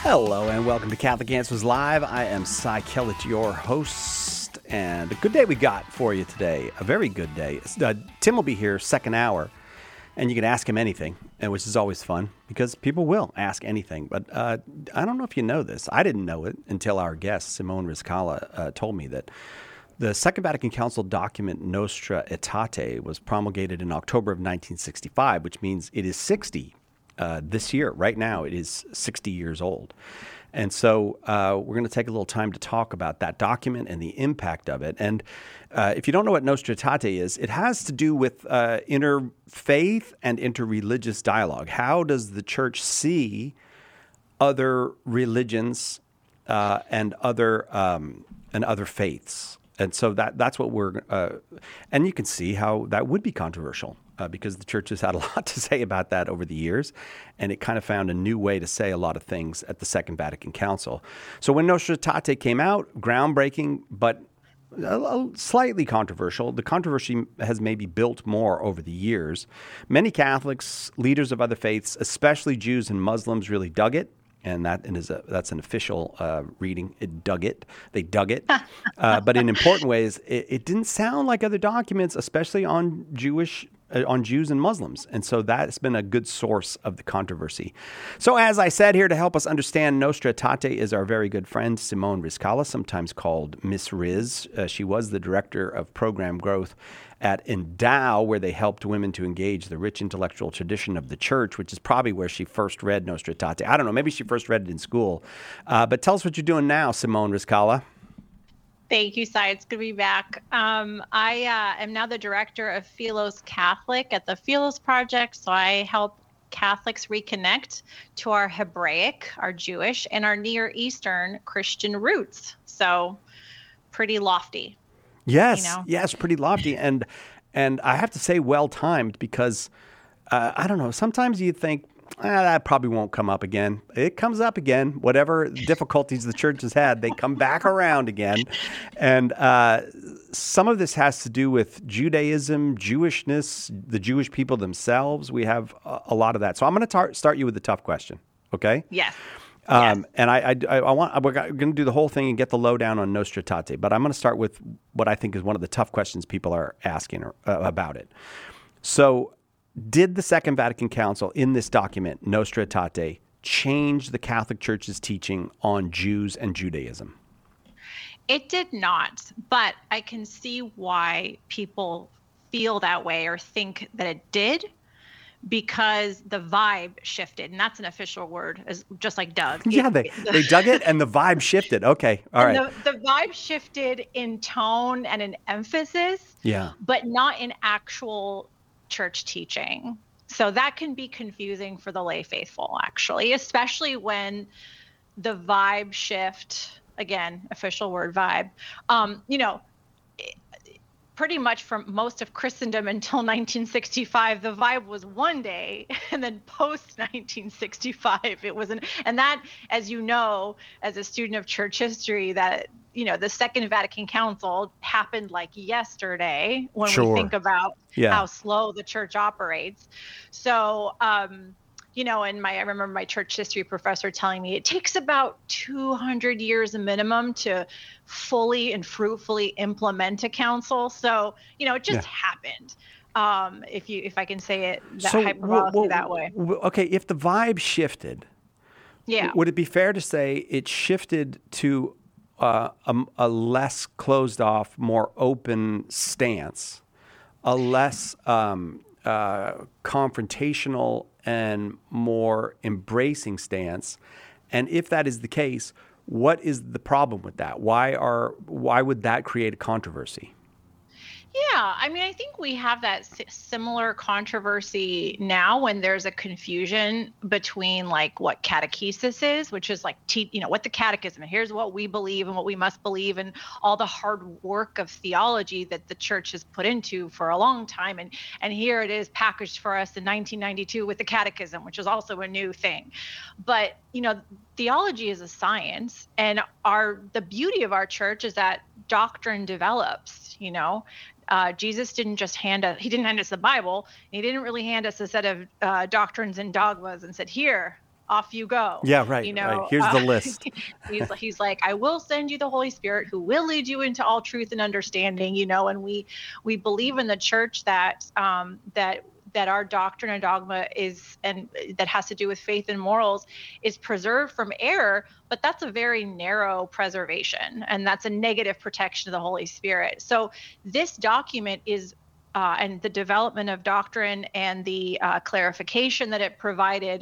Hello and welcome to Catholic Answers Live. I am Cy Kellett, your host, and a good day we got for you today. A very good day. Tim will be here second hour, and you can ask him anything, which is always fun because people will ask anything. But I don't know if you know this. I didn't know it until our guest, Simone Rizkallah, told me that the Second Vatican Council document Nostra Aetate was promulgated in October of 1965, which means it is 60 this year. Right now, it is 60 years old. And so we're going to take a little time to talk about that document and the impact of it. And if you don't know what Nostra Aetate is, it has to do with interfaith and interreligious dialogue. How does the church see other religions and other faiths? And so that's what we're, and you can see how that would be controversial because the church has had a lot to say about that over the years, and it kind of found a new way to say a lot of things at the Second Vatican Council. So when Nostra Aetate came out, groundbreaking, but slightly controversial. The controversy has maybe built more over the years. Many Catholics, leaders of other faiths, especially Jews and Muslims, really dug it. And that's an official reading. They dug it. But in important ways, it didn't sound like other documents, especially on Jews and Muslims. And so that's been a good source of the controversy. So as I said, here to help us understand Nostra Aetate is our very good friend, Simone Rizkallah, sometimes called Miss Riz. She was the director of program growth at Endow, where they helped women to engage the rich intellectual tradition of the church, which is probably where she first read Nostra Aetate. I don't know, maybe she first read it in school. But tell us what you're doing now, Simone Rizkallah. Thank you, Cy. It's good to be back. I am now the director of Philos Catholic at the Philos Project, so I help Catholics reconnect to our Hebraic, our Jewish, and our Near Eastern Christian roots. So pretty lofty. Yes, yes, pretty lofty, and I have to say, well timed because I don't know. Sometimes you think that probably won't come up again. It comes up again. Whatever difficulties the church has had, they come back around again, and some of this has to do with Judaism, Jewishness, the Jewish people themselves. We have a lot of that. So I'm going to start you with the tough question. Okay? Yes. And we're going to do the whole thing and get the lowdown on Nostra Aetate, but I'm going to start with what I think is one of the tough questions people are asking about it. So, did the Second Vatican Council in this document, Nostra Aetate, change the Catholic Church's teaching on Jews and Judaism? It did not, but I can see why people feel that way or think that it did, because the vibe shifted, and that's an official word, just like Doug. Yeah, they dug it, and the vibe shifted. Okay, all right. The vibe shifted in tone and in emphasis, but not in actual church teaching. So that can be confusing for the lay faithful, actually, especially when the vibe shift, again, official word vibe, pretty much from most of Christendom until 1965, the vibe was one day, and then post 1965, it wasn't. And that, as you know, as a student of church history, that the Second Vatican Council happened like yesterday when we think about how slow the church operates. So, and I remember my church history professor telling me it takes about 200 years a minimum to fully and fruitfully implement a council. So, it just happened. If I can say it hyperbolically that way. Okay, if the vibe shifted, would it be fair to say it shifted to a less closed off, more open stance, a less confrontational and more embracing stance? And if that is the case, what is the problem with that? Why would that create a controversy? Yeah, I mean, I think we have that similar controversy now when there's a confusion between like what catechesis is, which is like, what the catechism, and here's what we believe and what we must believe, and all the hard work of theology that the church has put into for a long time. And here it is packaged for us in 1992 with the catechism, which is also a new thing. But, theology is a science, and the beauty of our church is that doctrine develops, Jesus didn't just hand us the Bible. He didn't really hand us a set of doctrines and dogmas and said, here, off you go. Yeah, right. You know, right. Here's the list. he's like, I will send you the Holy Spirit who will lead you into all truth and understanding, you know, and we believe in the church that that our doctrine and dogma is, and that has to do with faith and morals, is preserved from error, but that's a very narrow preservation, and that's a negative protection of the Holy Spirit. So this document is, and the development of doctrine and the clarification that it provided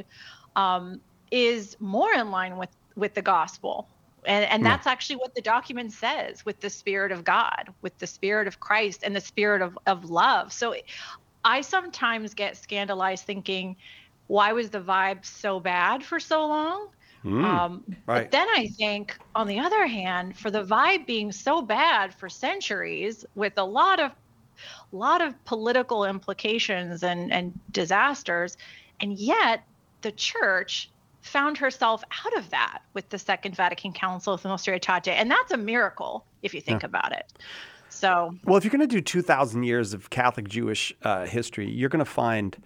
is more in line with the gospel. And that's actually what the document says, with the Spirit of God, with the Spirit of Christ, and the Spirit of love. So I sometimes get scandalized thinking, why was the vibe so bad for so long? Right. But then I think, on the other hand, for the vibe being so bad for centuries, with a lot of political implications and disasters, and yet the church found herself out of that with the Second Vatican Council of Nostra Aetate, and that's a miracle if you think about it. So, well, if you're going to do 2,000 years of Catholic Jewish history, you're going to find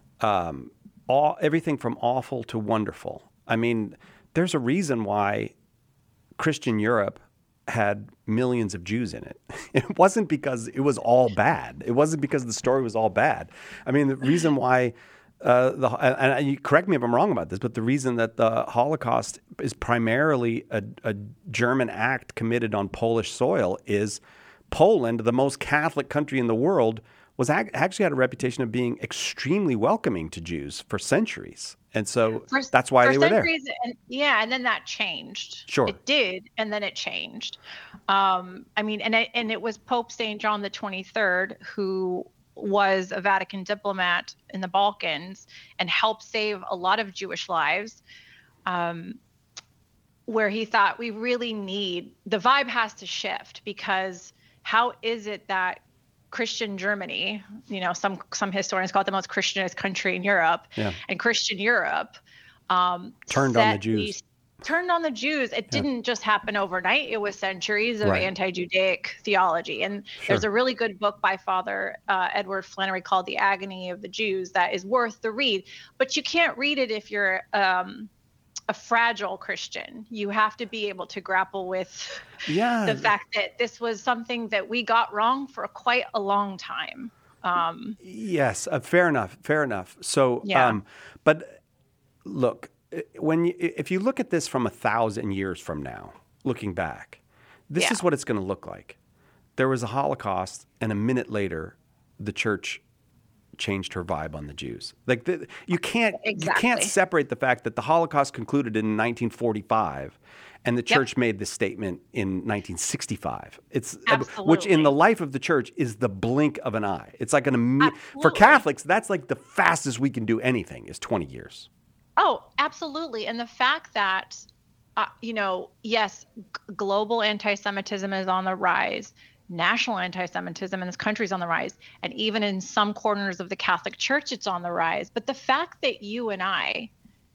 everything from awful to wonderful. I mean, there's a reason why Christian Europe had millions of Jews in it. It wasn't because it was all bad. It wasn't because the story was all bad. I mean, the reason why and you correct me if I'm wrong about this, but the reason that the Holocaust is primarily a German act committed on Polish soil is Poland, the most Catholic country in the world, was actually had a reputation of being extremely welcoming to Jews for centuries. And so that's why they were there. And then that changed. Sure. It did, and then it changed. I mean, and it was Pope St. John the 23rd who was a Vatican diplomat in the Balkans and helped save a lot of Jewish lives, where he thought the vibe has to shift, because how is it that Christian Germany, you know, some historians call it the most Christianist country in Europe, and Christian Europe turned on the Jews. Turned on the Jews. It didn't just happen overnight. It was centuries of anti-Judaic theology. And there's a really good book by Father Edward Flannery called The Agony of the Jews that is worth the read. But you can't read it if you're a fragile Christian. You have to be able to grapple with the fact that this was something that we got wrong for quite a long time. Yes, fair enough. So, but look, if you look at this from 1,000 years from now, looking back, this is what it's going to look like. There was a Holocaust, and a minute later, the church changed her vibe on the Jews. Like you can't separate the fact that the Holocaust concluded in 1945, and the church made this statement in 1965. It's which in the life of the church is the blink of an eye. It's like for Catholics, that's like the fastest we can do anything is 20 years. Oh, absolutely. And the fact that, yes, global anti-Semitism is on the rise. National anti-Semitism in this country is on the rise. And even in some corners of the Catholic Church, it's on the rise. But the fact that you and I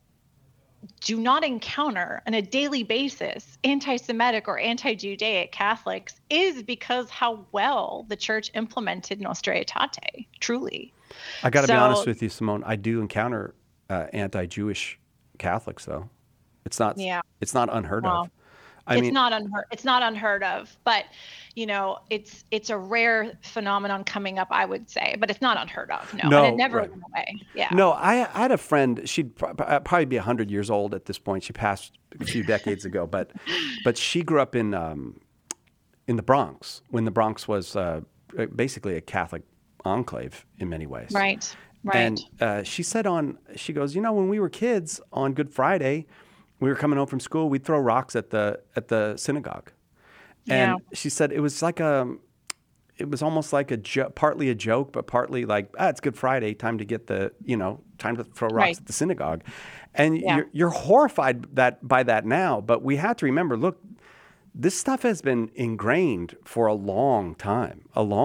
do not encounter on a daily basis anti-Semitic or anti-Judaic Catholics is because how well the church implemented Nostra Aetate, truly. I got to be honest with you, Simone. I do encounter anti-Jewish Catholics, though. It's not unheard of. It's not unheard of, but it's a rare phenomenon coming up, I would say, but it's not unheard of. No, and it never went away. Yeah. No, I had a friend. She'd probably be 100 years old at this point. She passed a few decades ago, but she grew up in the Bronx when the Bronx was basically a Catholic enclave in many ways. Right. And she said she goes, when we were kids on Good Friday, we were coming home from school, we'd throw rocks at the synagogue. And she said it was it was almost like partly a joke, but partly like, it's Good Friday, time to get time to throw rocks at the synagogue. And you're horrified by that now, but we have to remember, look, this stuff has been ingrained for a long time.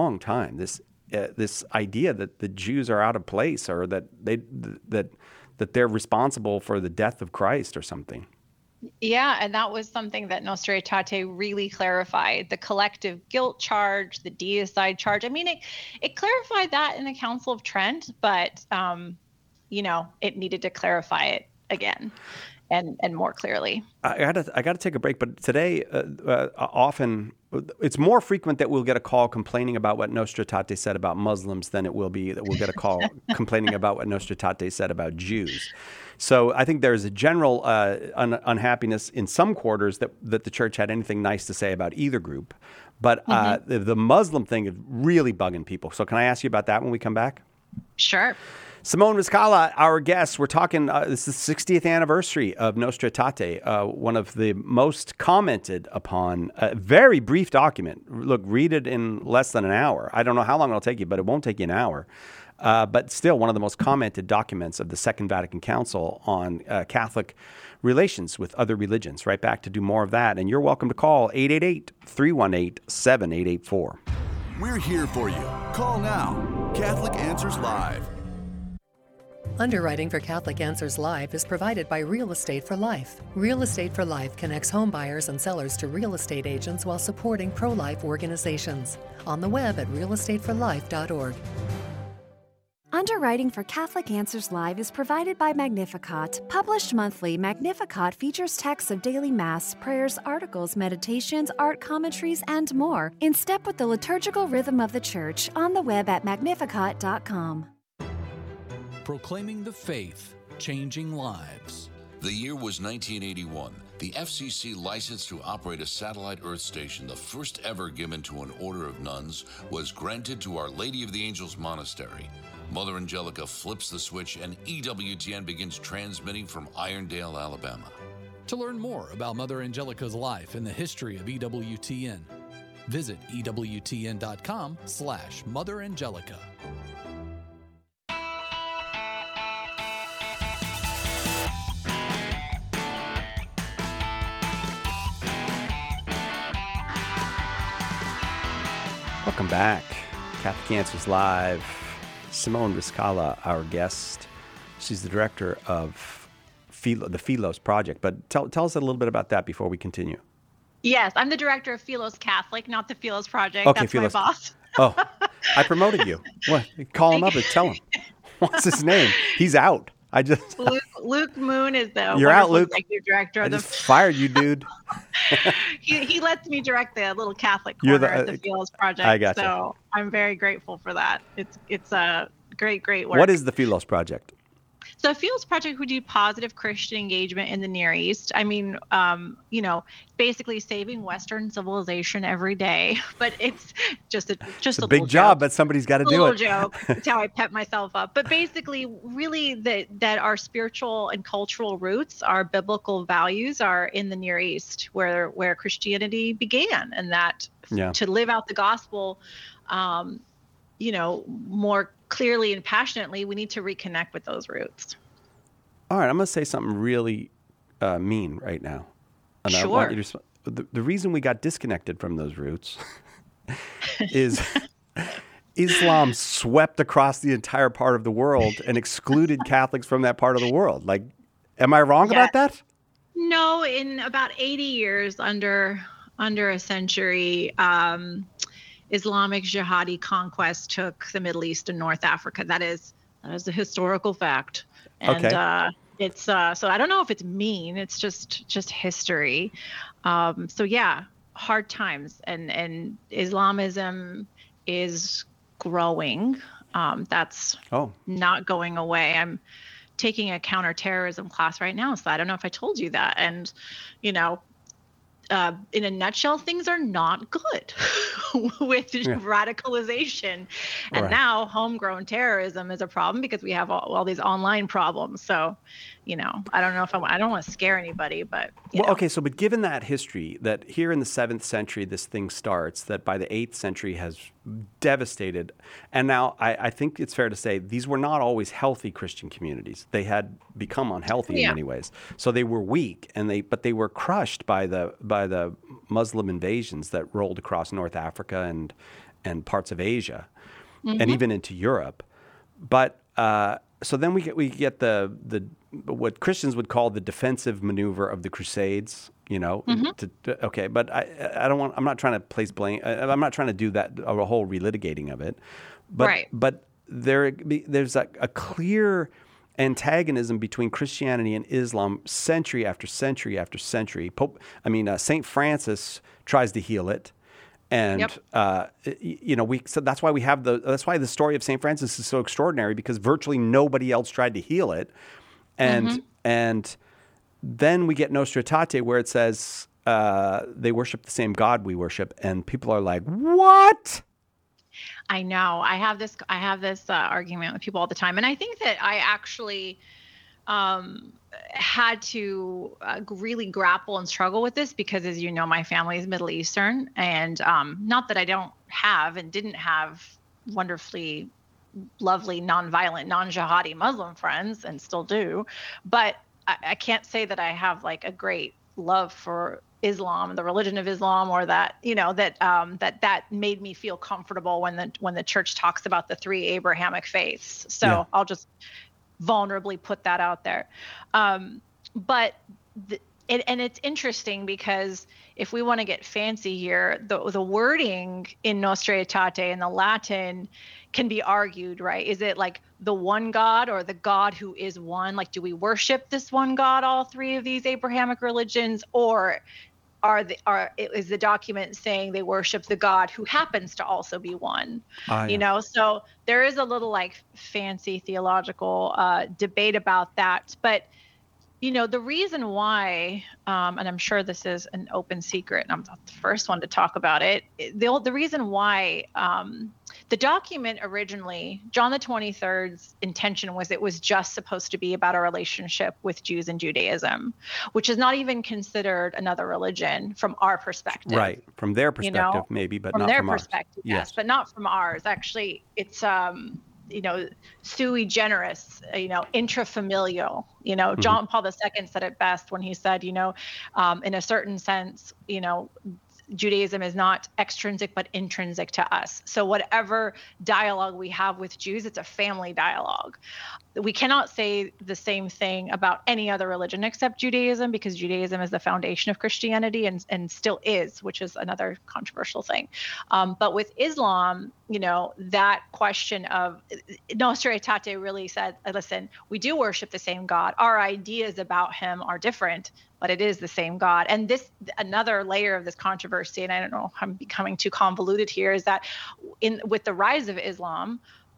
This idea that the Jews are out of place, or that they're responsible for the death of Christ or something. Yeah, and that was something that Nostra Aetate really clarified. The collective guilt charge, the deicide charge. I mean, it clarified that in the Council of Trent, but it needed to clarify it again and more clearly. I gotta take a break, but today, often it's more frequent that we'll get a call complaining about what Nostra Aetate said about Muslims than it will be that we'll get a call complaining about what Nostra Aetate said about Jews. So I think there's a general unhappiness in some quarters that the church had anything nice to say about either group. But the Muslim thing is really bugging people. So can I ask you about that when we come back? Sure. Simone Rizkallah, our guest. We're talking, this is the 60th anniversary of Nostra Aetate, one of the most commented upon, very brief document. Look, read it in less than an hour. I don't know how long it'll take you, but it won't take you an hour. But still one of the most commented documents of the Second Vatican Council on Catholic relations with other religions. Right back to do more of that. And you're welcome to call 888-318-7884. We're here for you. Call now. Catholic Answers Live. Underwriting for Catholic Answers Live is provided by Real Estate for Life. Real Estate for Life connects home buyers and sellers to real estate agents while supporting pro-life organizations. On the web at realestateforlife.org. Underwriting for Catholic Answers Live is provided by Magnificat. Published monthly, Magnificat features texts of daily Mass, prayers, articles, meditations, art commentaries, and more, in step with the liturgical rhythm of the Church, on the web at magnificat.com. Proclaiming the faith, changing lives. The year was 1981. The FCC license to operate a satellite Earth station, the first ever given to an order of nuns, was granted to Our Lady of the Angels Monastery. Mother Angelica flips the switch and EWTN begins transmitting from Irondale, Alabama. To learn more about Mother Angelica's life and the history of EWTN, visit EWTN.com/Mother Angelica. Welcome back. Catholic Answers Live. Simone Rizkallah, our guest. She's the director of the Philos Project. But tell us a little bit about that before we continue. Yes, I'm the director of Philos Catholic, not the Philos Project. Okay, That's Philos. my boss. Oh, I promoted you. What? Call him up and tell him. What's his name? He's out. Luke Moon is the You're out, Luke. executive director of I just fired you, dude. he lets me direct the little Catholic corner of the Philos Project. I gotcha. So I'm very grateful for that. It's a great work. What is the Philos Project? So Philos Project, we do positive Christian engagement in the Near East. I mean, basically saving Western civilization every day. But it's just a big job, but somebody's got to do it. Joke. It's how I pep myself up. But basically, really, that our spiritual and cultural roots, our biblical values, are in the Near East, where Christianity began, and that to live out the gospel, more clearly and passionately, we need to reconnect with those roots. All right, I'm going to say something really mean right now. And sure. I want you to, the reason we got disconnected from those roots is Islam swept across the entire part of the world and excluded Catholics from that part of the world. Like, am I wrong about that? No, in about 80 years, under a century, Islamic jihadi conquest took the Middle East and North Africa. That is a historical fact. And it's so I don't know if it's mean. It's just history. Hard times, and Islamism is growing. That's not going away. I'm taking a counterterrorism class right now, so I don't know if I told you that. And in a nutshell, things are not good with radicalization. And now homegrown terrorism is a problem because we have all these online problems. So, I don't know if I don't want to scare anybody, but. But given that history, that here in the 7th century, this thing starts, that by the 8th century has devastated. And now I think it's fair to say these were not always healthy Christian communities. They had become unhealthy in many ways. So they were weak, but they were crushed by the Muslim invasions that rolled across North Africa and parts of Asia, and even into Europe. But so then we get the what Christians would call the defensive maneuver of the Crusades. But I don't want. I'm not trying to place blame. I'm not trying to do that, a whole relitigating of it. But there's a clear antagonism between Christianity and Islam century after century after century. St. Francis tries to heal it. And, so that's why that's why the story of St. Francis is so extraordinary, because virtually nobody else tried to heal it. And then we get Nostra Aetate, where it says they worship the same God we worship. And people are like, what? I know. I have this argument with people all the time. And I think that I actually had to really grapple and struggle with this because, as you know, my family is Middle Eastern, and not that I don't have and didn't have wonderfully lovely, nonviolent, non-jihadi Muslim friends, and still do, but I can't say that I have like a great love for Islam, the religion of Islam, or that, that made me feel comfortable when the church talks about the three Abrahamic faiths. So I'll just vulnerably put that out there. But it's interesting because if we want to get fancy here, the wording in Nostra Aetate in the Latin can be argued, right? Is it like the one God or the God who is one? Like, do we worship this one God, all three of these Abrahamic religions, or is the document saying they worship the God who happens to also be one? So there is a little like fancy theological debate about that. But, the reason why, and I'm sure this is an open secret, and I'm not the first one to talk about it, the reason why the document originally, John the 23rd's intention was it was just supposed to be about our relationship with Jews and Judaism, which is not even considered another religion from our perspective. Right. From their perspective, maybe, but not from ours. From their perspective, yes, but not from ours. Actually, it's sui generis, intrafamilial. John Paul II said it best when he said, in a certain sense, Judaism is not extrinsic but intrinsic to us. So whatever dialogue we have with Jews, it's a family dialogue. We cannot say the same thing about any other religion except Judaism, because Judaism is the foundation of Christianity and still is, which is another controversial thing. But with Islam, that question of Nostra Aetate really said, listen, we do worship the same God. Our ideas about him are different, but it is the same God. And this, another layer of this controversy, and I don't know if I'm becoming too convoluted here, is that with the rise of Islam,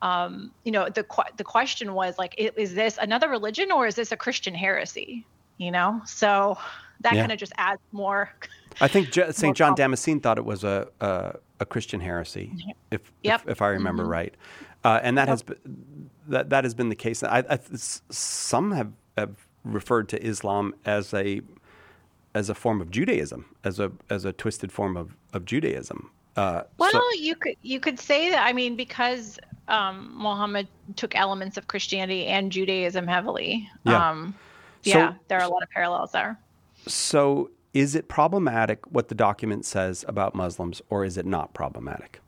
the question was like, is this another religion or is this a Christian heresy? So that kind of just adds more. I think St. John Damascene thought it was a Christian heresy, if I remember right, and that has been the case. Some have referred to Islam as a form of Judaism, as a twisted form of Judaism. You could say that. I mean, because Muhammad took elements of Christianity and Judaism heavily. There are a lot of parallels there. So is it problematic what the document says about Muslims, or is it not problematic?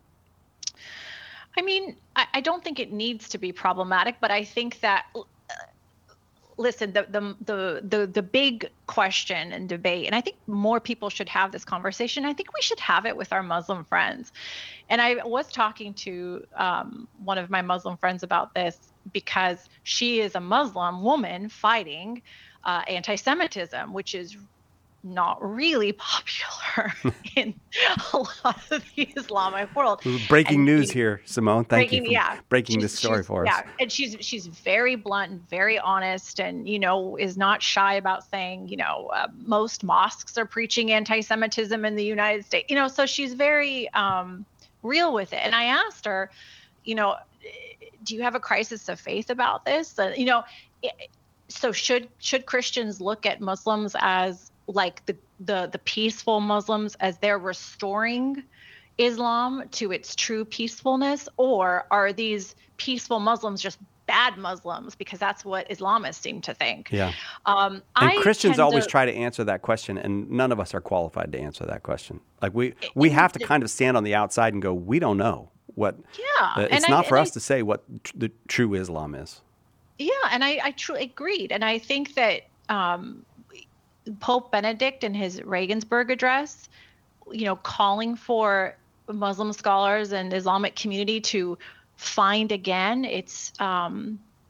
I mean, I don't think it needs to be problematic, but I think that listen, the big question and debate, and I think more people should have this conversation. I think we should have it with our Muslim friends. And I was talking to one of my Muslim friends about this because she is a Muslim woman fighting anti-Semitism, which is not really popular in a lot of the Islamic world. Breaking news here, Simone. Thank you for breaking this story for us. Yeah, and she's very blunt and very honest, and is not shy about saying most mosques are preaching anti-Semitism in the United States. So she's very real with it. And I asked her, do you have a crisis of faith about this? So should Christians look at Muslims as like the peaceful Muslims, as they're restoring Islam to its true peacefulness, or are these peaceful Muslims just bad Muslims because that's what Islamists seem to think? Yeah. And Christians always try to answer that question, and none of us are qualified to answer that question. Like we have to kind of stand on the outside and go, we don't know what. Yeah. It's not for us to say what the true Islam is. Yeah, and I truly agreed, and I think that Pope Benedict in his Regensburg address, calling for Muslim scholars and Islamic community to find again its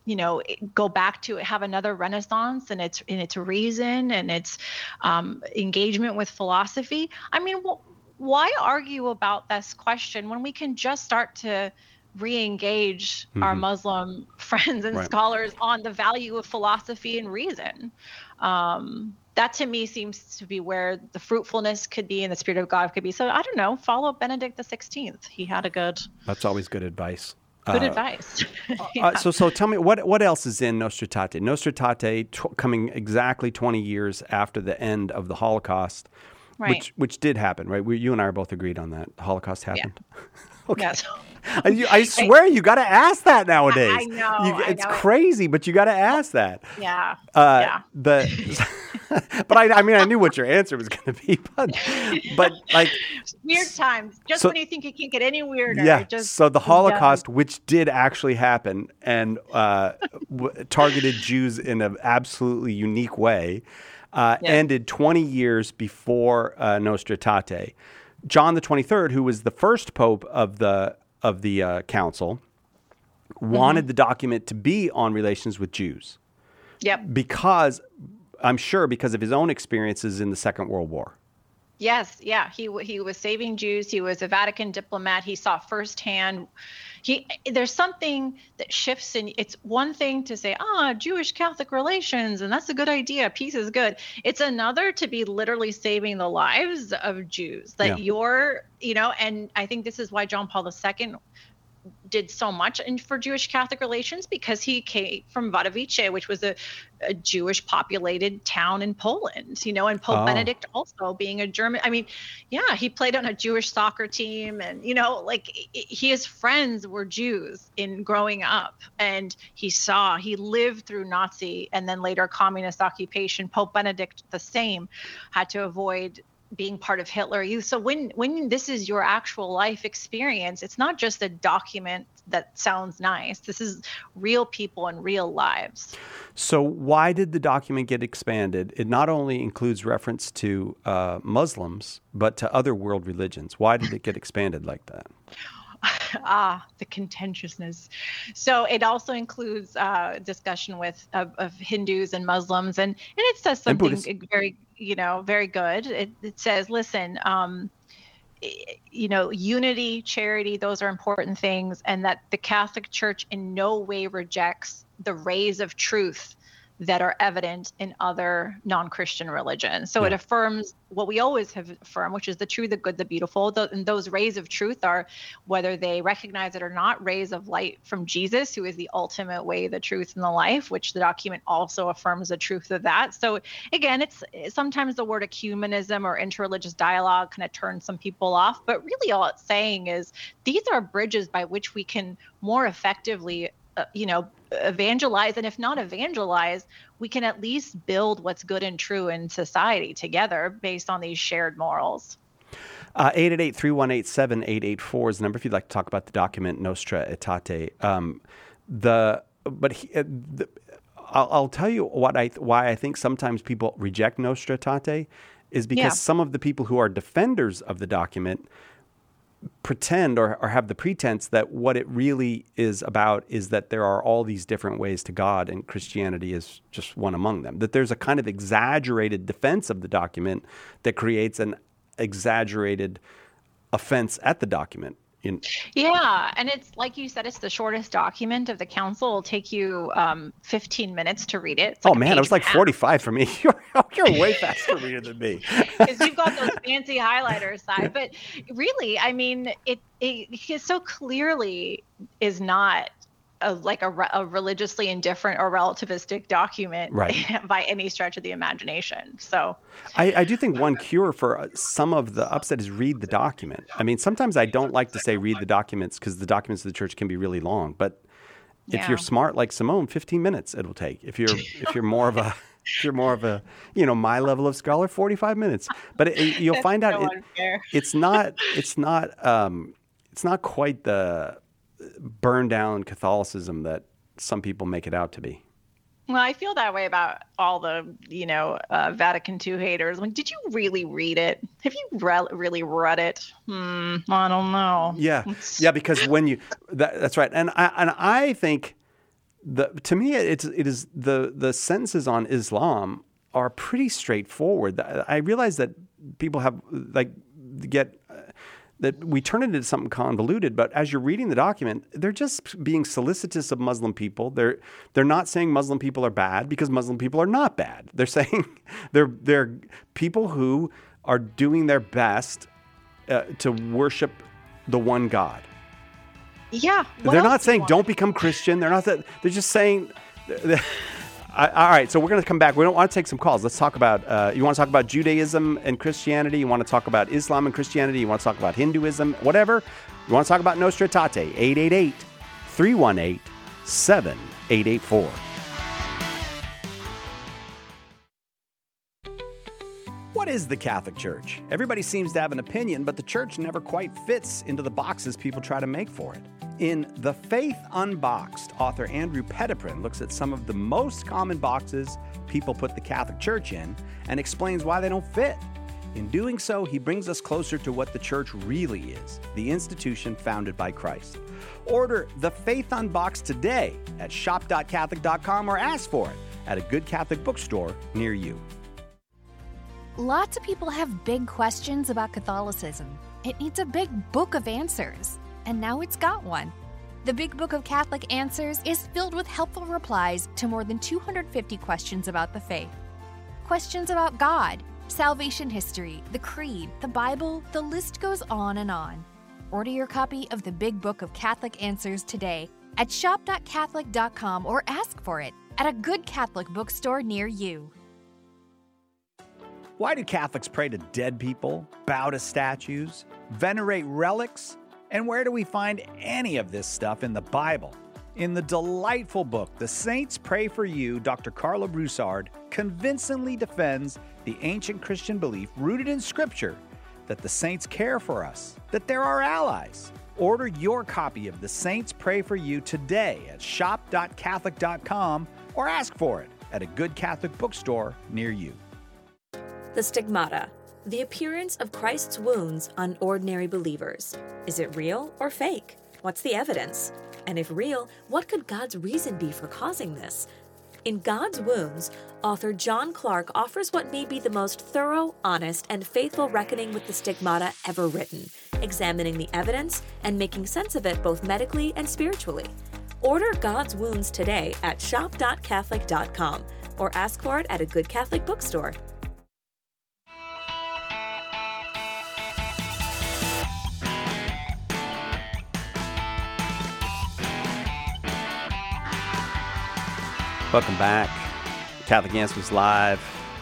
go back to have another renaissance in its reason and its engagement with philosophy. I mean, why argue about this question when we can just start to re-engage our Muslim friends and scholars on the value of philosophy and reason? That to me seems to be where the fruitfulness could be and the Spirit of God could be. So I don't know, follow Benedict XVI. He had a good... That's always good advice. Good advice. So tell me, what else is in Nostra Aetate? Nostra Aetate coming exactly 20 years after the end of the Holocaust, which did happen, right? You and I are both agreed on that. The Holocaust happened. Yeah. Okay. Yes. I swear you got to ask that nowadays. I know. It's crazy, but you got to ask that. Yeah. But I mean, I knew what your answer was going to be, but like weird times. Just when you think it can't get any weirder. Yeah. So the Holocaust, which did actually happen and targeted Jews in an absolutely unique way, ended 20 years before Nostra Aetate. John the 23rd, who was the first pope of the council, wanted the document to be on relations with Jews. Yep. Because of his own experiences in the Second World War. Yes, yeah, he was saving Jews. He was a Vatican diplomat. He saw firsthand. There's something that shifts, and it's one thing to say, Jewish Catholic relations, and that's a good idea. Peace is good. It's another to be literally saving the lives of Jews. That and I think this is why John Paul II did so much for Jewish Catholic relations, because he came from Wadowice, which was a Jewish populated town in Poland, and Pope Benedict also being a German. I mean, he played on a Jewish soccer team, and, his friends were Jews in growing up, and he lived through Nazi and then later communist occupation. Pope Benedict, the same, had to avoid being part of Hitler Youth. So when this is your actual life experience, it's not just a document that sounds nice. This is real people and real lives. So why did the document get expanded? It not only includes reference to Muslims, but to other world religions. Why did it get expanded like that? The contentiousness. So it also includes discussion of Hindus and Muslims, and it says something very, very good. It says, listen, unity, charity, those are important things, and that the Catholic Church in no way rejects the rays of truth that are evident in other non-Christian religions. So it affirms what we always have affirmed, which is the true, the good, the beautiful. And those rays of truth are, whether they recognize it or not, rays of light from Jesus, who is the ultimate way, the truth, and the life, which the document also affirms the truth of that. So again, it's sometimes the word ecumenism or interreligious dialogue kind of turns some people off, but really all it's saying is these are bridges by which we can more effectively evangelize, and if not evangelize, we can at least build what's good and true in society together based on these shared morals. 888-318-7884 is the number if you'd like to talk about the document Nostra Aetate. I'll tell you why I think sometimes people reject Nostra Aetate is because some of the people who are defenders of the document pretend or have the pretense that what it really is about is that there are all these different ways to God and Christianity is just one among them. That there's a kind of exaggerated defense of the document that creates an exaggerated offense at the document. Yeah, and it's like you said, it's the shortest document of the council. It'll take you 15 minutes to read it. It was like 45 for me. You're way faster reader than me. Because you've got those fancy highlighters side. But really, I mean, it so clearly is not a religiously indifferent or relativistic document by any stretch of the imagination. So I do think one cure for some of the upset is read the document. I mean, sometimes I don't like to say read the documents because the documents of the church can be really long. But if you're smart like Simone, 15 minutes it'll take. If you're more of a my level of scholar, 45 minutes. But you'll find out it's not quite the burn down Catholicism that some people make it out to be. Well, I feel that way about all the, Vatican II haters. Like, did you really read it? Have you really read it? I don't know. Yeah, because when that's right. And I think to me, it is the sentences on Islam are pretty straightforward. I realize that people have that we turn it into something convoluted, but as you're reading the document, they're just being solicitous of Muslim people. They're not saying Muslim people are bad because Muslim people are not bad. They're saying they're people who are doing their best to worship the one God. Yeah. They're not saying don't become Christian. They're not that. They're just saying. All right, so we're going to come back. We don't want to take some calls. Let's talk about, you want to talk about Judaism and Christianity? You want to talk about Islam and Christianity? You want to talk about Hinduism? Whatever. You want to talk about Nostra Aetate? 888-318-7884. What is the Catholic Church? Everybody seems to have an opinion, but the church never quite fits into the boxes people try to make for it. In The Faith Unboxed, author Andrew Petiprin looks at some of the most common boxes people put the Catholic Church in and explains why they don't fit. In doing so, he brings us closer to what the church really is, the institution founded by Christ. Order The Faith Unboxed today at shop.catholic.com or ask for it at a good Catholic bookstore near you. Lots of people have big questions about Catholicism. It needs a big book of answers. And now it's got one. The Big Book of Catholic Answers is filled with helpful replies to more than 250 questions about the faith. Questions about God, salvation history, the Creed, the Bible, the list goes on and on. Order your copy of the Big Book of Catholic Answers today at shop.catholic.com or ask for it at a good Catholic bookstore near you. Why do Catholics pray to dead people, bow to statues, venerate relics? And where do we find any of this stuff in the Bible? In the delightful book, The Saints Pray for You, Dr. Carla Broussard convincingly defends the ancient Christian belief rooted in Scripture that the saints care for us, that they're our allies. Order your copy of The Saints Pray for You today at shop.catholic.com or ask for it at a good Catholic bookstore near you. The stigmata, the appearance of Christ's wounds on ordinary believers. Is it real or fake? What's the evidence? And if real, what could God's reason be for causing this? In God's Wounds, author John Clark offers what may be the most thorough, honest, and faithful reckoning with the stigmata ever written, examining the evidence and making sense of it both medically and spiritually. Order God's Wounds today at shop.catholic.com or ask for it at a good Catholic bookstore. Welcome back. Catholic Answers Live.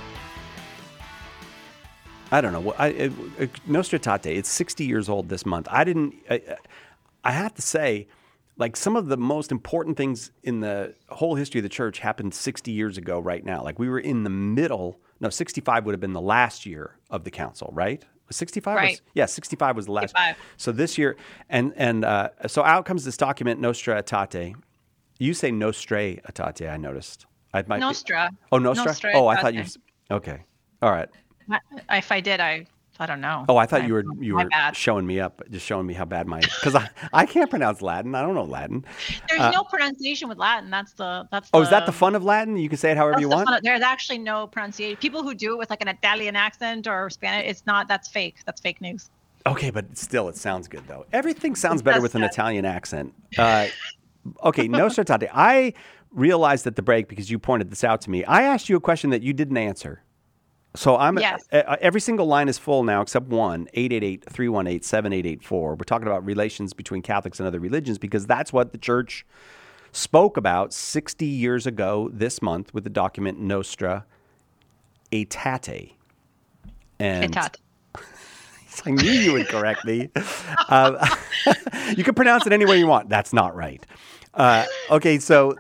I don't know. Nostra Aetate, it's 60 years old this month. I have to say, like, some of the most important things in the whole history of the church happened 60 years ago right now. Like, we were in the middle. No, 65 would have been the last year of the council, right? 65? Right. 65 was the last. 65. So this year, so out comes this document, Nostra Aetate. You say Nostra Aetate, I noticed. Nostra. Oh, Nostra? Nostra Oh, I thought Aetate. Okay. All right. If I did, I don't know. Oh, I thought you were bad. showing me up, just showing me how bad because I can't pronounce Latin. I don't know Latin. There's no pronunciation with Latin. That's the. Oh, is that the fun of Latin? You can say it however you want? There's actually no pronunciation. People who do it with like an Italian accent or Spanish, it's not. That's fake. That's fake news. Okay, but still, it sounds good though. Everything sounds better with an Italian accent. Okay, Nostra Aetate. I realized at the break, because you pointed this out to me, I asked you a question that you didn't answer. So Yes. Every single line is full now except one, 888-318-7884. We're talking about relations between Catholics and other religions because that's what the church spoke about 60 years ago this month with the document Nostra Aetate. And I knew you would correct me. You can pronounce it any way you want. That's not right. Okay, so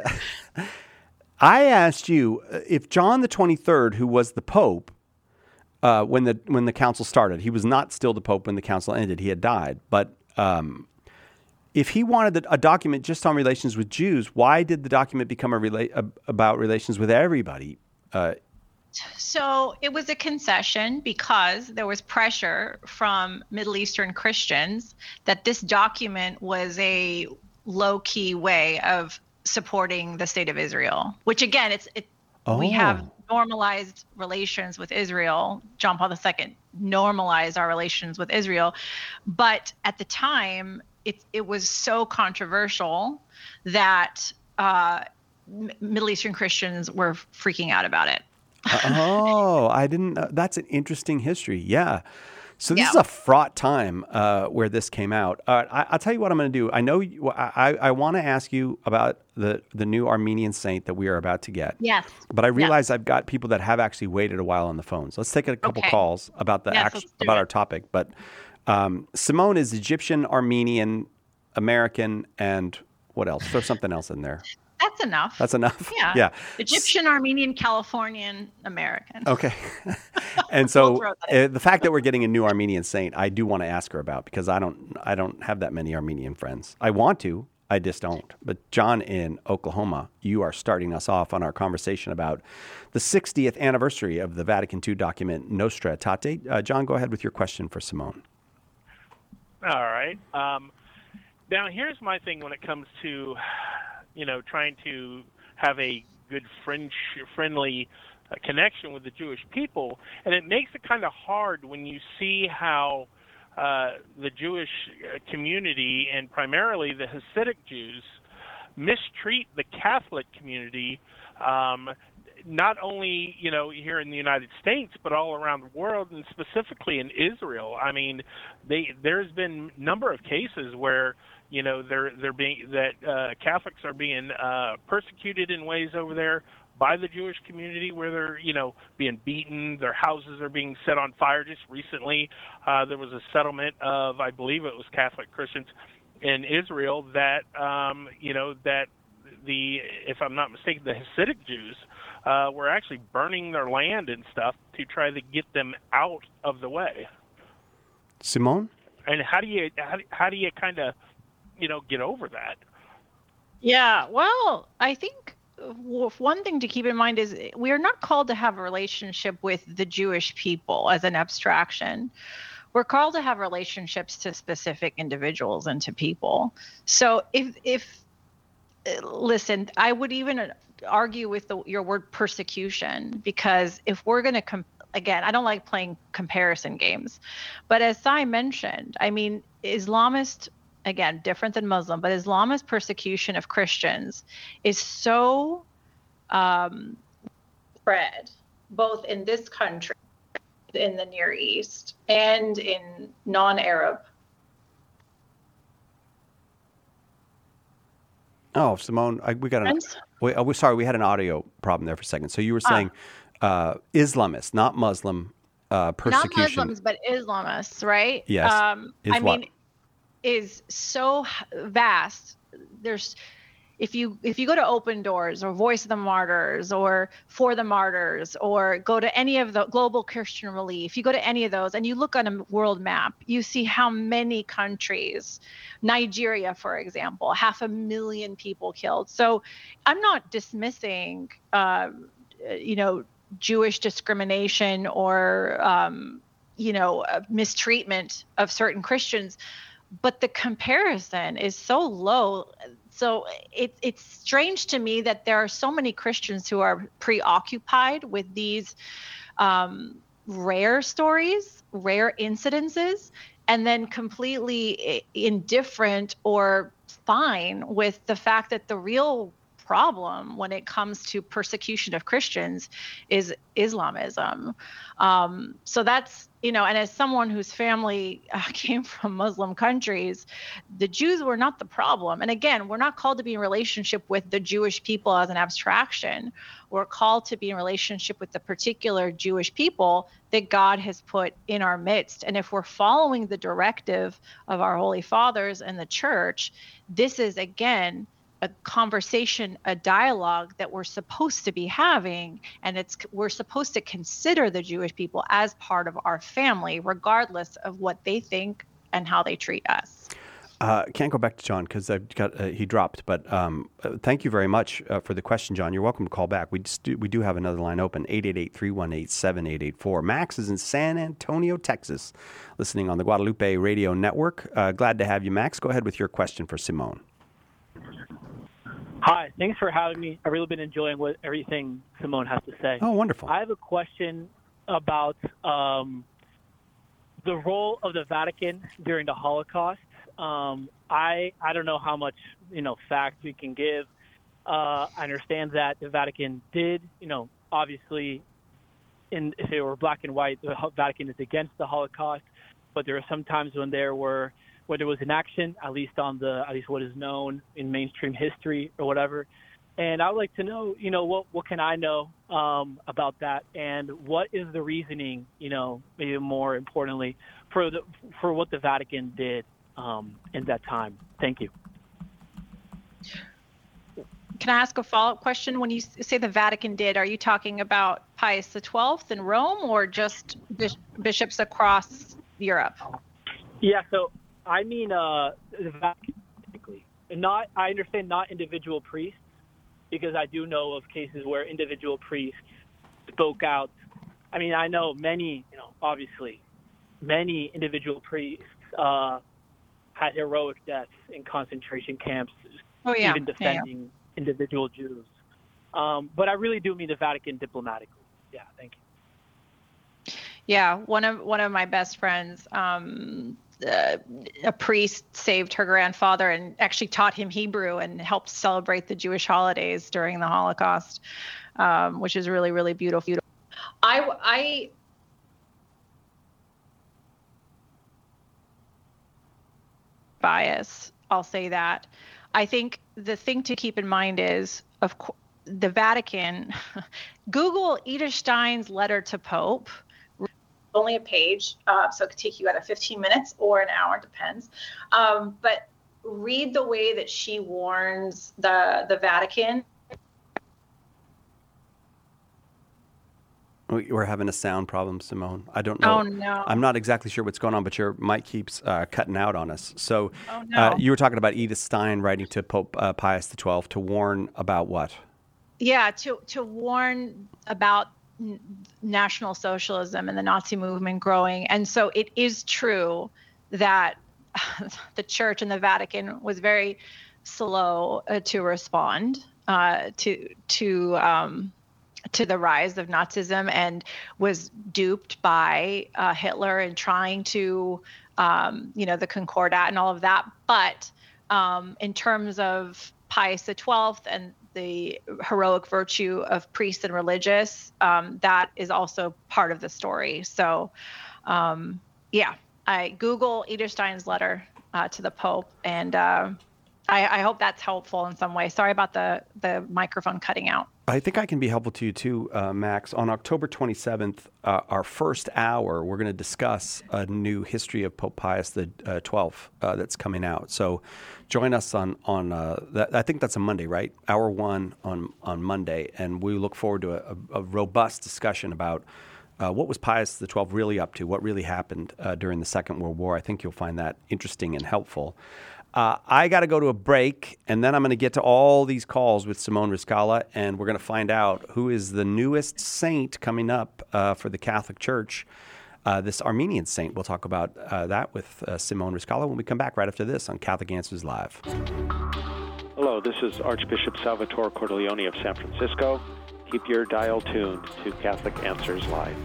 I asked you if John the 23rd, who was the Pope when the council started, he was not still the Pope when the council ended. He had died. But if he wanted a document just on relations with Jews, why did the document become about relations with everybody? So it was a concession because there was pressure from Middle Eastern Christians that this document was a low-key way of supporting the state of Israel, which again, we have normalized relations with Israel. John Paul II normalized our relations with Israel. But at the time, it was so controversial that Middle Eastern Christians were freaking out about it. I didn't. That's an interesting history. Yeah. So this is a fraught time where this came out. I'll tell you what I'm going to do. I know I want to ask you about the new Armenian saint that we are about to get. Yes. But I realize I've got people that have actually waited a while on the phone. So let's take a couple calls about about our topic. But Simone is Egyptian, Armenian, American, and what else? Throw something else in there. That's enough. That's enough? Yeah. Egyptian, Armenian, Californian, American. Okay. And so the fact that we're getting a new Armenian saint, I do want to ask her about, because I don't have that many Armenian friends. I want to, I just don't. But John in Oklahoma, you are starting us off on our conversation about the 60th anniversary of the Vatican II document Nostra Aetate. John, go ahead with your question for Simone. All right. Now, here's my thing when it comes to trying to have a good friendly connection with the Jewish people. And it makes it kind of hard when you see how the Jewish community, and primarily the Hasidic Jews, mistreat the Catholic community, not only, here in the United States, but all around the world, and specifically in Israel. I mean, there's been a number of cases where Catholics are being persecuted in ways over there by the Jewish community, where they're being beaten, their houses are being set on fire. Just recently, there was a settlement of, I believe it was Catholic Christians in Israel that if I'm not mistaken, the Hasidic Jews were actually burning their land and stuff to try to get them out of the way. Simone? And how do you kind of get over that? Yeah, well, I think one thing to keep in mind is we are not called to have a relationship with the Jewish people as an abstraction. We're called to have relationships to specific individuals and to people. So if listen, I would even argue with your word persecution, because if we're going to again, I don't like playing comparison games, but as Sai mentioned, I mean, Islamist, again, different than Muslim, but Islamist persecution of Christians is so spread, both in this country, in the Near East, and in non-Arab. Oh, Simone, we got we're sorry, we had an audio problem there for a second. So you were saying Islamist, not Muslim persecution. Not Muslims, but Islamists, right? Yes. Is so vast. If you go to Open Doors or Voice of the Martyrs or For the Martyrs, or go to any of the Global Christian Relief, you go to any of those and you look on a world map, you see how many countries, Nigeria, for example, 500,000 people killed. So I'm not dismissing, Jewish discrimination or, mistreatment of certain Christians, but the comparison is so low. So it's strange to me that there are so many Christians who are preoccupied with these rare stories, rare incidences, and then completely indifferent or fine with the fact that the real problem when it comes to persecution of Christians is Islamism. So that's, and as someone whose family came from Muslim countries, the Jews were not the problem. And again, we're not called to be in relationship with the Jewish people as an abstraction. We're called to be in relationship with the particular Jewish people that God has put in our midst. And if we're following the directive of our Holy Fathers and the Church, this is, again, a conversation, a dialogue that we're supposed to be having, and we're supposed to consider the Jewish people as part of our family, regardless of what they think and how they treat us. Can't go back to John because he dropped, but thank you very much for the question, John. You're welcome to call back. We do have another line open, 888-318-7884. Max is in San Antonio, Texas, listening on the Guadalupe Radio Network. Glad to have you, Max. Go ahead with your question for Simone. Hi. Thanks for having me. I've really been enjoying everything Simone has to say. Oh, wonderful. I have a question about the role of the Vatican during the Holocaust. I don't know how much facts we can give. I understand that the Vatican did, obviously, if it were black and white, the Vatican is against the Holocaust. But there are some times when there was an action, at least what is known in mainstream history or whatever. And I would like to know, what can I know about that, and what is the reasoning, maybe more importantly, for what the Vatican did in that time. Thank you. Can I ask a follow-up question? When you say the Vatican did, are you talking about Pius XII in Rome, or just bishops across Europe? Yeah, so I mean the Vatican specifically. I understand not individual priests, because I do know of cases where individual priests spoke out. I mean, I know many, obviously, many individual priests had heroic deaths in concentration camps, even defending individual Jews. But I really do mean the Vatican diplomatically. Yeah, thank you. Yeah, one of my best friends, a priest saved her grandfather and actually taught him Hebrew and helped celebrate the Jewish holidays during the Holocaust, which is really, really beautiful. I bias, I'll say that. I think the thing to keep in mind is, of course, the Vatican. Google Edith Stein's letter to Pope. Only a page, so it could take you either 15 minutes or an hour, depends. But read the way that she warns the Vatican. We're having a sound problem, Simone. I don't know. Oh, no. I'm not exactly sure what's going on, but your mic keeps cutting out on us. So you were talking about Edith Stein writing to Pope Pius XII to warn about what? Yeah, to warn about National Socialism and the Nazi movement growing. And so it is true that the Church and the Vatican was very slow to respond to the rise of Nazism, and was duped by Hitler in trying to, the Concordat and all of that. But in terms of Pius XII and the heroic virtue of priests and religious, that is also part of the story. So, I Google Edith Stein's letter to the Pope, and I hope that's helpful in some way. Sorry about the microphone cutting out. I think I can be helpful to you too, Max. On October 27th, our first hour, we're going to discuss a new history of Pope Pius XII that's coming out. So join us on that. I think that's a Monday, right? Hour 1 on Monday. And we look forward to a robust discussion about what was Pius XII really up to, what really happened during the Second World War. I think you'll find that interesting and helpful. I got to go to a break, and then I'm going to get to all these calls with Simone Rizkallah, and we're going to find out who is the newest saint coming up for the Catholic Church, this Armenian saint. We'll talk about that with Simone Rizkallah when we come back right after this on Catholic Answers Live. Hello, this is Archbishop Salvatore Cordileone of San Francisco. Keep your dial tuned to Catholic Answers Live.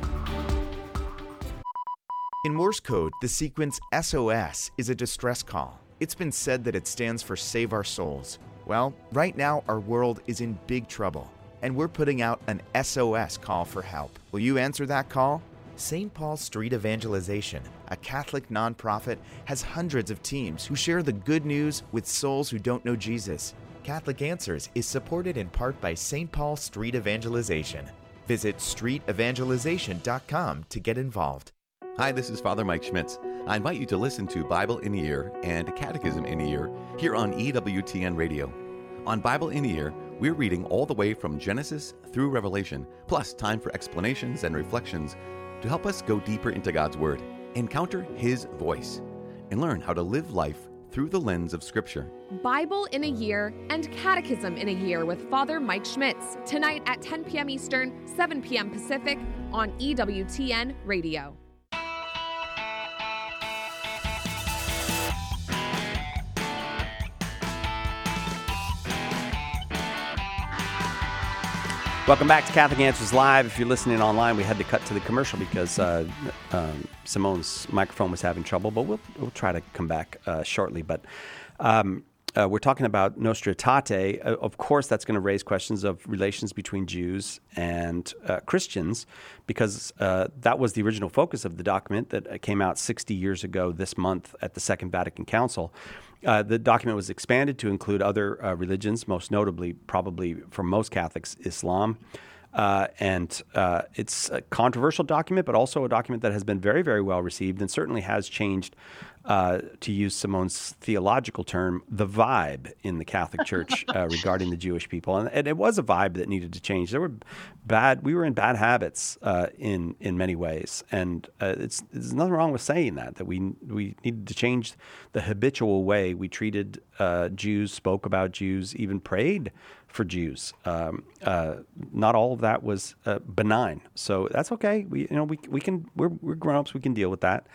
In Morse code, the sequence SOS is a distress call. It's been said that it stands for Save Our Souls. Well, right now our world is in big trouble, and we're putting out an SOS call for help. Will you answer that call? St. Paul Street Evangelization, a Catholic nonprofit, has hundreds of teams who share the good news with souls who don't know Jesus. Catholic Answers is supported in part by St. Paul Street Evangelization. Visit streetevangelization.com to get involved. Hi, this is Father Mike Schmitz. I invite you to listen to Bible in a Year and Catechism in a Year here on EWTN Radio. On Bible in a Year, we're reading all the way from Genesis through Revelation, plus time for explanations and reflections to help us go deeper into God's Word, encounter His voice, and learn how to live life through the lens of Scripture. Bible in a Year and Catechism in a Year with Father Mike Schmitz, tonight at 10 p.m. Eastern, 7 p.m. Pacific on EWTN Radio. Welcome back to Catholic Answers Live. If you're listening online, we had to cut to the commercial because Simone's microphone was having trouble, but we'll try to come back shortly. But we're talking about Nostra Aetate. Of course, that's going to raise questions of relations between Jews and Christians, because that was the original focus of the document that came out 60 years ago this month at the Second Vatican Council. The document was expanded to include other religions, most notably, probably for most Catholics, Islam. And it's a controversial document, but also a document that has been very, very well received and certainly has changed, to use Simone's theological term, the vibe in the Catholic Church regarding the Jewish people. And it was a vibe that needed to change. We were in bad habits in many ways. And there's nothing wrong with saying that we needed to change the habitual way we treated Jews, spoke about Jews, even prayed for Jews. Not all of that was benign. So that's okay. We're grown-ups. We can deal with that.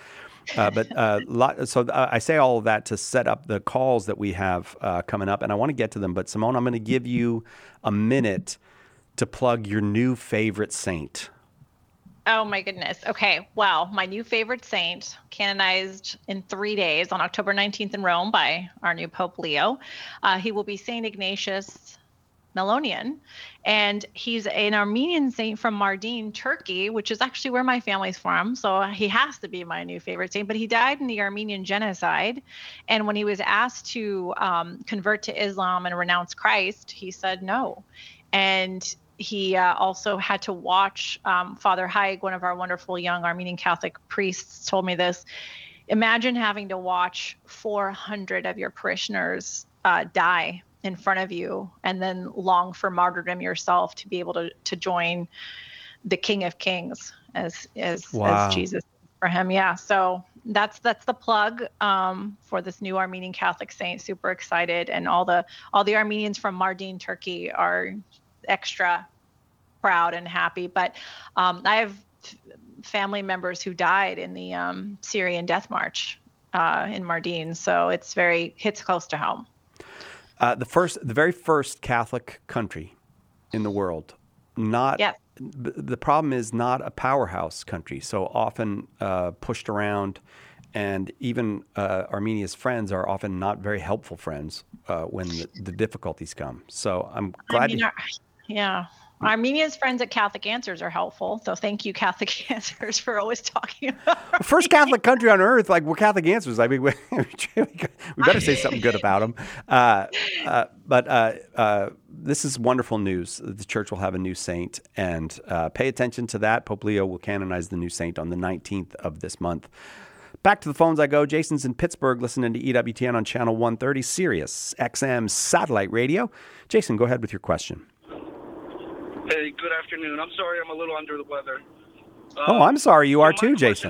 So I say all of that to set up the calls that we have coming up, and I want to get to them. But Simone, I'm going to give you a minute to plug your new favorite saint. Oh my goodness. Okay. Well, my new favorite saint, canonized in 3 days on October 19th in Rome by our new Pope Leo. He will be Saint Ignatius Melonian, and he's an Armenian saint from Mardin, Turkey, which is actually where my family's from. So he has to be my new favorite saint. But he died in the Armenian genocide, and when he was asked to convert to Islam and renounce Christ, he said no. And he also had to watch Father Haig, one of our wonderful young Armenian Catholic priests, told me this. Imagine having to watch 400 of your parishioners die in front of you, and then long for martyrdom yourself to be able to join the King of Kings as Jesus for him. Yeah. So that's the plug for this new Armenian Catholic saint. Super excited. And all the Armenians from Mardin, Turkey are extra proud and happy. But I have family members who died in the Syrian death march in Mardin. So it's hits close to home. The very first Catholic country in the world, the problem is not a powerhouse country, so often pushed around, and even Armenia's friends are often not very helpful friends when the difficulties come. So I'm glad Armenia's friends at Catholic Answers are helpful. So thank you, Catholic Answers, for always talking about first Catholic country on earth. Like, we're Catholic Answers. I mean, we better say something good about them. But this is wonderful news. The Church will have a new saint, and pay attention to that. Pope Leo will canonize the new saint on the 19th of this month. Back to the phones I go. Jason's in Pittsburgh listening to EWTN on Channel 130, Sirius XM Satellite Radio. Jason, go ahead with your question. Hey, good afternoon. I'm sorry I'm a little under the weather. I'm sorry you are too, Jason.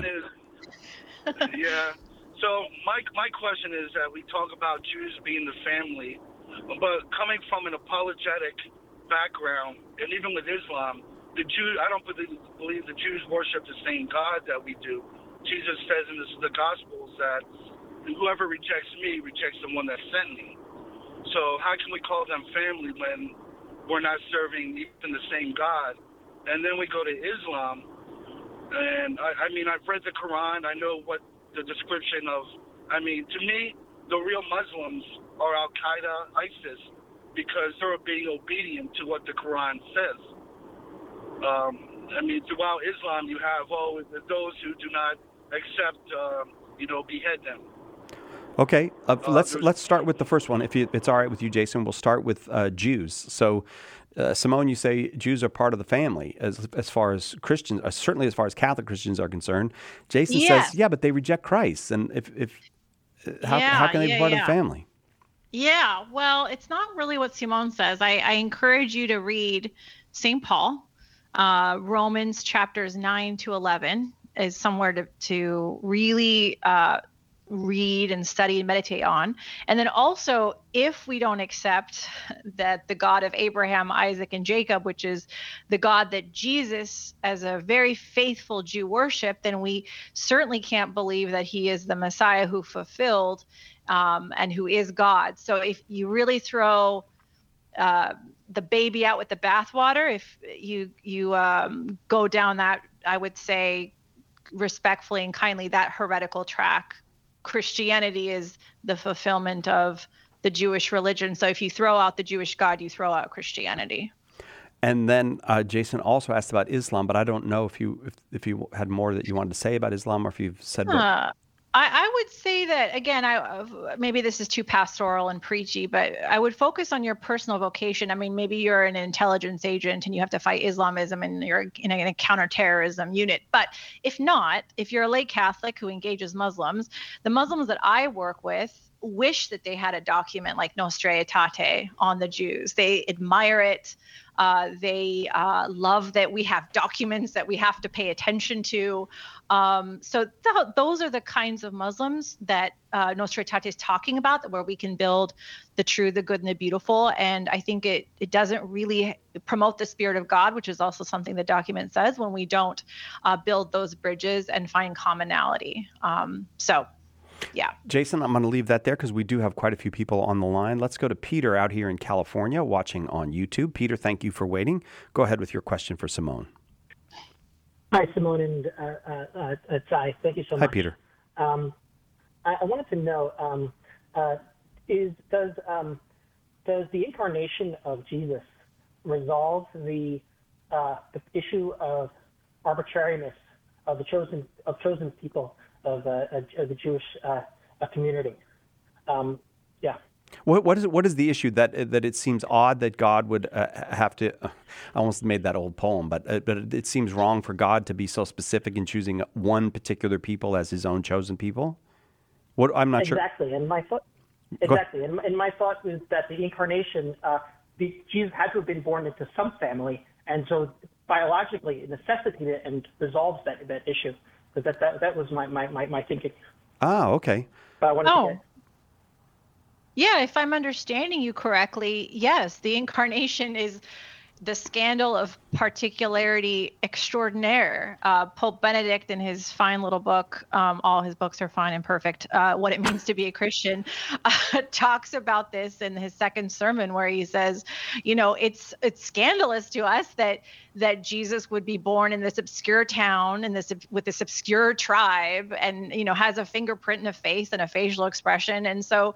Yeah. So my question is that we talk about Jews being the family, but coming from an apologetic background, and even with Islam, I don't believe the Jews worship the same God that we do. Jesus says in the Gospels that whoever rejects me rejects the one that sent me. So how can we call them family when we're not serving even the same God? And then we go to Islam, and I mean, I've read the Quran. I know what the description of, to me, the real Muslims are Al-Qaeda, ISIS, because they're being obedient to what the Quran says. Throughout Islam, you have those who do not accept, behead them. Okay, let's start with the first one. If it's all right with you, Jason, we'll start with Jews. So, Simone, you say Jews are part of the family as far as Christians, certainly as far as Catholic Christians are concerned. Jason says, yeah, but they reject Christ, and how can they be part of the family? Yeah, well, it's not really what Simone says. I encourage you to read St. Paul, Romans chapters 9 to 11 is somewhere to really read and study and meditate on. And then also, if we don't accept that the God of Abraham, Isaac, and Jacob, which is the God that Jesus as a very faithful Jew worshiped, then we certainly can't believe that he is the Messiah who fulfilled and who is God. So if you really throw the baby out with the bathwater. If you go down that, I would say respectfully and kindly, that heretical track. Christianity is the fulfillment of the Jewish religion. So if you throw out the Jewish God, you throw out Christianity. And then Jason also asked about Islam, but I don't know if you had more that you wanted to say about Islam, or if you've said what. I would say that, again, maybe this is too pastoral and preachy, but I would focus on your personal vocation. I mean, maybe you're an intelligence agent and you have to fight Islamism and you're in a counterterrorism unit. But if not, if you're a lay Catholic who engages Muslims, the Muslims that I work with wish that they had a document like Nostra Aetate on the Jews. They admire it. They love that we have documents that we have to pay attention to. So those are the kinds of Muslims that Nostra Aetate is talking about, where we can build the true, the good, and the beautiful. And I think it doesn't really promote the spirit of God, which is also something the document says, when we don't build those bridges and find commonality. Yeah. Jason, I'm going to leave that there because we do have quite a few people on the line. Let's go to Peter out here in California watching on YouTube. Peter, thank you for waiting. Go ahead with your question for Simone. Hi, Simone and Sai. Thank you so much. Hi, Peter. I wanted to know, does the incarnation of Jesus resolve the issue of arbitrariness of the chosen people of the Jewish community? Yeah. What is the issue that it seems odd that God would have to? I almost made that old poem, but it seems wrong for God to be so specific in choosing one particular people as His own chosen people. I'm not sure. Exactly, and my thought. Exactly, and my thought was that the incarnation, Jesus had to have been born into some family, and so biologically it necessitated it and resolves that issue. But that was my thinking. Ah, okay. But I wanted to get... Yeah, if I'm understanding you correctly, yes, the incarnation is the scandal of particularity extraordinaire. Pope Benedict, in his fine little book, all his books are fine and perfect, What It Means to Be a Christian, talks about this in his second sermon, where he says, it's scandalous to us that Jesus would be born in this obscure town and with this obscure tribe, and has a fingerprint and a face and a facial expression. And so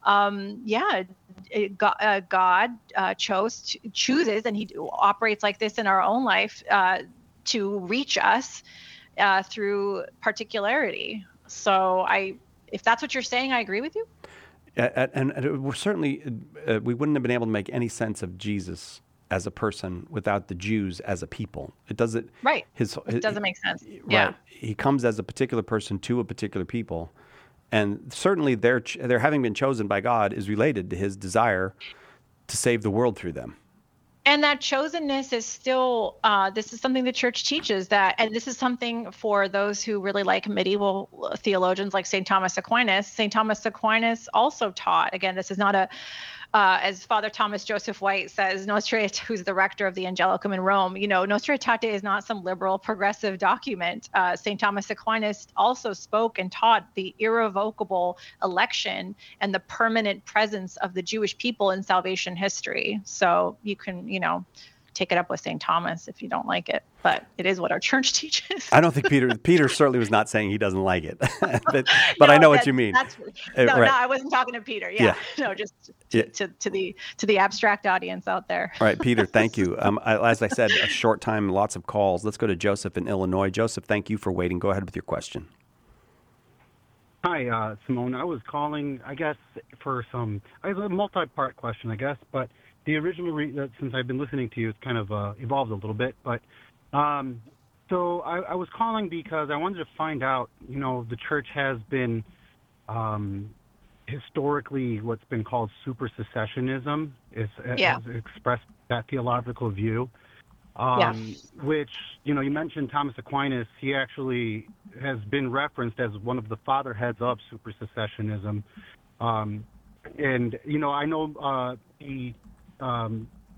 God chooses, and He operates like this in our own life to reach us through particularity. So if that's what you're saying, I agree with you. And we're certainly we wouldn't have been able to make any sense of Jesus as a person without the Jews as a people. It doesn't. Right. It doesn't make sense. Right. Yeah. He comes as a particular person to a particular people, and certainly their having been chosen by God is related to His desire to save the world through them. And that chosenness is still, this is something the church teaches, that, and this is something for those who really like medieval theologians like St. Thomas Aquinas. St. Thomas Aquinas also taught, again, this is not as Father Thomas Joseph White says, who's the rector of the Angelicum in Rome, Nostra Aetate is not some liberal progressive document. St. Thomas Aquinas also spoke and taught the irrevocable election and the permanent presence of the Jewish people in salvation history. So you can, take it up with St. Thomas if you don't like it, but it is what our church teaches. I don't think Peter certainly was not saying he doesn't like it, but no, I know what you mean. No, I wasn't talking to Peter. Yeah. No, just to the abstract audience out there. All right, Peter, thank you. As I said, a short time, lots of calls. Let's go to Joseph in Illinois. Joseph, thank you for waiting. Go ahead with your question. Hi, Simone. I was calling, I guess, for I have a multi-part question, I guess, but the original, since I've been listening to you, it's kind of evolved a little bit. But so I was calling because I wanted to find out, the church has been historically what's been called supersessionism, has expressed that theological view, which, you mentioned Thomas Aquinas. He actually has been referenced as one of the fatherheads of supersessionism. And, I know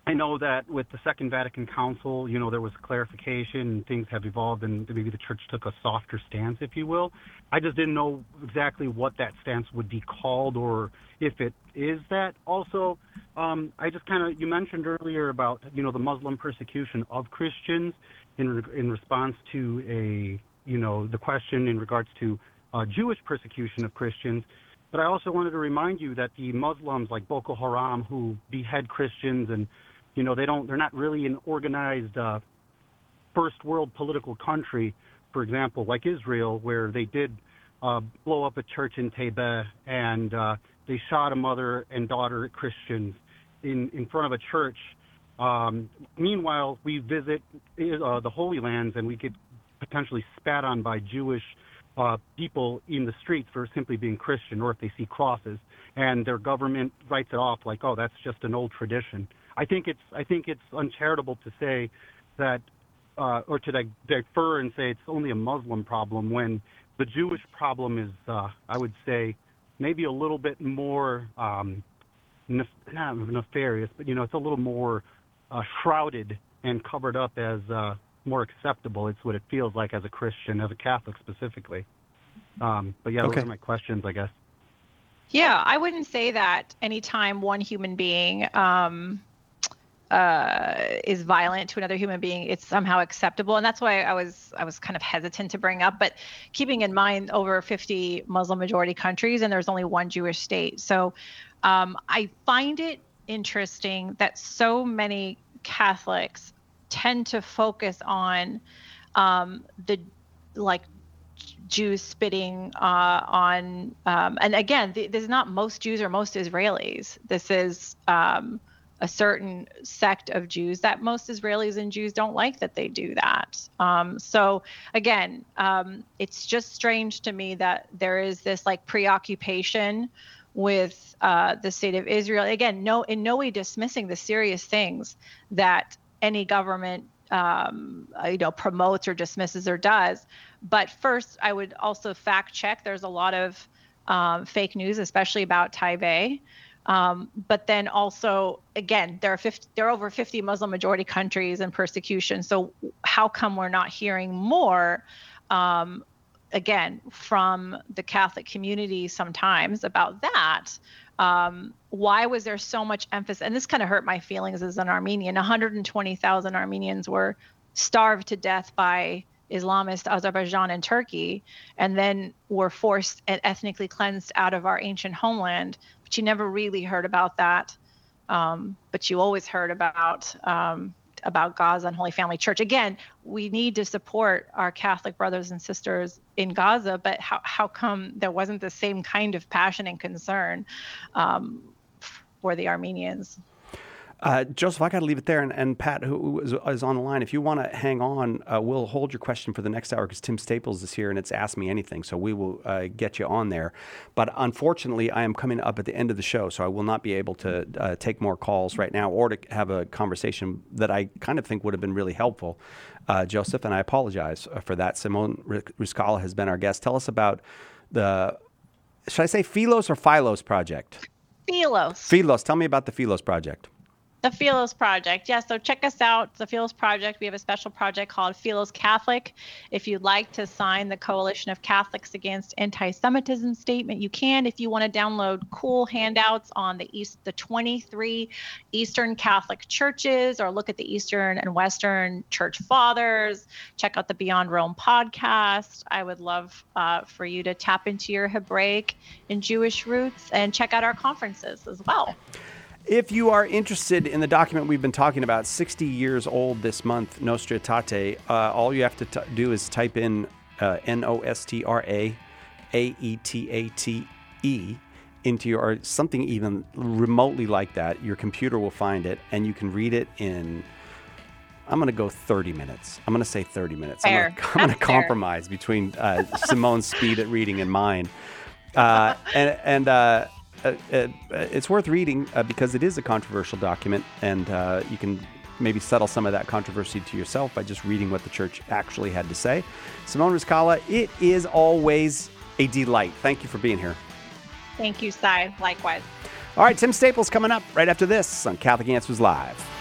I know that with the Second Vatican Council, there was clarification and things have evolved and maybe the church took a softer stance, if you will. I just didn't know exactly what that stance would be called or if it is that. Also, I just you mentioned earlier about, the Muslim persecution of Christians in response to the question in regards to Jewish persecution of Christians. But I also wanted to remind you that the Muslims like Boko Haram who behead Christians and they're not really an organized first world political country, for example, like Israel, where they did blow up a church in Taiba and they shot a mother and daughter Christians in front of a church. Meanwhile, we visit the Holy Lands and we get potentially spat on by Jewish people in the streets for simply being Christian, or if they see crosses, and their government writes it off like, oh, that's just an old tradition. I think it's uncharitable to say that, or to defer and say it's only a Muslim problem when the Jewish problem is, I would say, maybe a little bit more not nefarious, but it's a little more shrouded and covered up as more acceptable. It's what it feels like as a Christian, as a Catholic specifically. But yeah, those are my questions, I guess. Yeah, I wouldn't say that anytime one human being is violent to another human being, it's somehow acceptable. And that's why I was kind of hesitant to bring up. But keeping in mind over 50 Muslim majority countries, and there's only one Jewish state. So I find it interesting that so many Catholics tend to focus on the Jews spitting on, and again, this is not most Jews or most Israelis. This is a certain sect of Jews that most Israelis and Jews don't like that they do that. So again, it's just strange to me that there is this preoccupation with the state of Israel. Again, in no way dismissing the serious things that any government promotes or dismisses or does. But first, I would also fact check. There's a lot of fake news, especially about Taipei. But then also, again, there are over 50 Muslim majority countries in persecution. So how come we're not hearing more, again, from the Catholic community sometimes about that? Why was there so much emphasis? And this kind of hurt my feelings as an Armenian. 120,000 Armenians were starved to death by Islamist Azerbaijan and Turkey, and then were forced and ethnically cleansed out of our ancient homeland. But you never really heard about that. But you always heard about Gaza and Holy Family Church. Again, we need to support our Catholic brothers and sisters in Gaza, but how come there wasn't the same kind of passion and concern for the Armenians? Joseph, I got to leave it there. And Pat, who is on the line, if you want to hang on, we'll hold your question for the next hour because Tim Staples is here and it's Ask Me Anything. So we will get you on there. But unfortunately, I am coming up at the end of the show, so I will not be able to take more calls right now or to have a conversation that I kind of think would have been really helpful, Joseph, and I apologize for that. Simone Ruscala has been our guest. Tell us about should I say Philos or Philos project? Philos. Philos. Tell me about the Philos project. The Philos Project. Yeah, so check us out, the Philos Project. We have a special project called Philos Catholic. If you'd like to sign the Coalition of Catholics Against Anti-Semitism statement, you can. If you want to download cool handouts on the 23 Eastern Catholic churches, or look at the Eastern and Western Church Fathers, check out the Beyond Rome podcast. I would love for you to tap into your Hebraic and Jewish roots and check out our conferences as well. If you are interested in the document we've been talking about, 60 years old this month, Nostra Aetate, all you have to do is type in Nostra Aetate into your, something even remotely like that. Your computer will find it, and you can read it in, I'm going to go 30 minutes. I'm going to say 30 minutes. Fair. I'm going to compromise between Simone's speed at reading and mine. It's worth reading because it is a controversial document, and you can maybe settle some of that controversy to yourself by just reading what the church actually had to say. Simone Ruscala, it is always a delight. Thank you for being here. Thank you, Cy. Likewise. All right, Tim Staples coming up right after this on Catholic Answers Live.